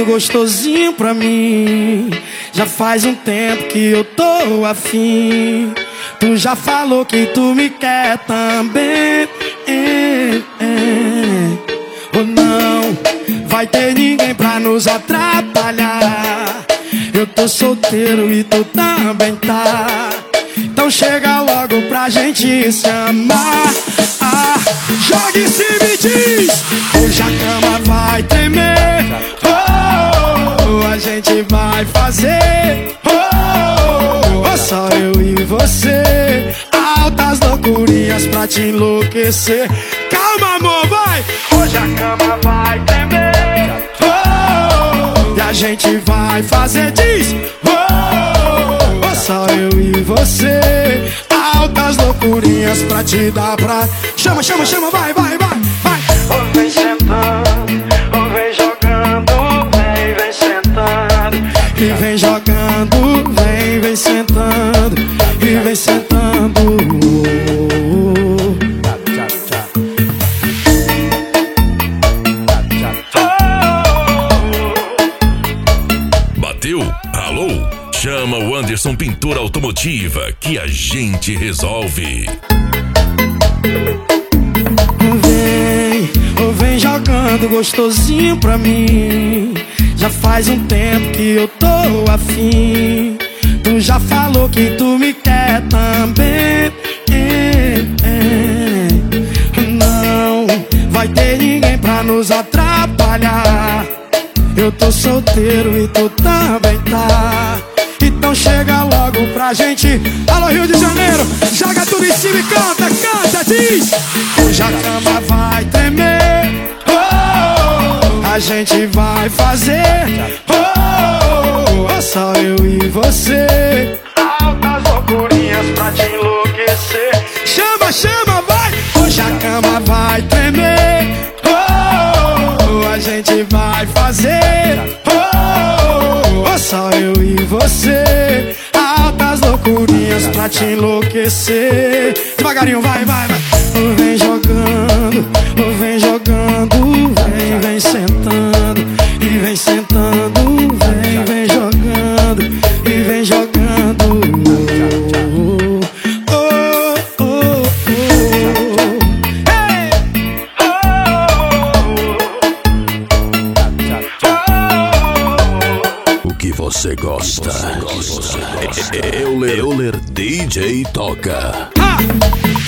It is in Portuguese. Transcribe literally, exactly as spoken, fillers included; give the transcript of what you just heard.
jogando gostosinho pra mim. Já faz um tempo que eu tô afim. Tu já falou que tu me quer também. É, é. Ou não vai ter ninguém pra nos atrapalhar. Eu tô solteiro e tu também tá. Então chega logo pra gente se amar. Ah, joga em cima e diz: hoje a cama vai tremer. Oh, a gente vai fazer. Oh, oh, só eu e você. Altas loucurinhas pra te enlouquecer. Calma, amor, vai! Hoje a cama vai tremer. Oh, e a gente vai fazer. Diz: oh, oh, só eu e você. Altas loucurinhas pra te dar pra... Chama, chama, chama, vai, vai, vai, vai. Oh, vem sentando, oh, vem jogando, vem, vem sentando. E vem jogando, vem, vem sentando. E vem sentando. Bateu? Alô? Chama o Anderson Pintura Automotiva que a gente resolve. Vem, oh, vem jogando gostosinho pra mim. Já faz um tempo que eu tô afim. Tu já falou que tu me quer também. É, é. Não vai ter ninguém pra nos atrapalhar. Eu tô solteiro e tu também tá. Então chega logo pra gente. Alô, Rio de Janeiro, joga tudo em cima e canta, canta, diz: hoje a cama vai tremer. Oh, a gente vai fazer. Oh, oh, só eu e você. Altas loucurinhas pra te enlouquecer. Chama, chama, vai! Hoje a cama vai tremer. Oh, a gente vai fazer. Oh, oh, só eu e você. Altas loucurinhas pra te enlouquecer. Devagarinho, vai, vai, vai. Vem jogando, vem jogando, vem, vem sentando. E vem sentando, vem, vem jogando. E vem jogando. Você gosta? Euler, Euler D J toca. Ha!